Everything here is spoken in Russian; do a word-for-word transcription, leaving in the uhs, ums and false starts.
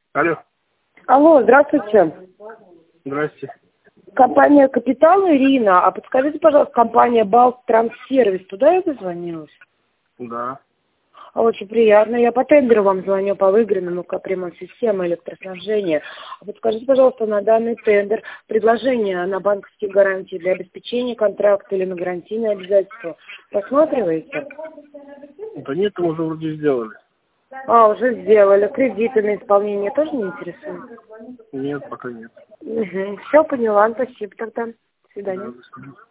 Алло. Алло, здравствуйте. Здрасте. Компания «Капитал», Ирина. А подскажите, пожалуйста, компания «Балт-Транссервис». Туда я дозвонилась? Да. Очень приятно. Я по тендеру вам звоню по выигранному капремонт системы электроснабжения. А подскажите, пожалуйста, на данный тендер предложение на банковские гарантии для обеспечения контракта или на гарантийные обязательства рассматриваете? Да нет, мы уже вроде сделали. А, уже сделали. Кредиты на исполнение тоже не интересуют? Нет, пока нет. Угу. Все, поняла. Спасибо тогда. До Да, свидания. до свидания.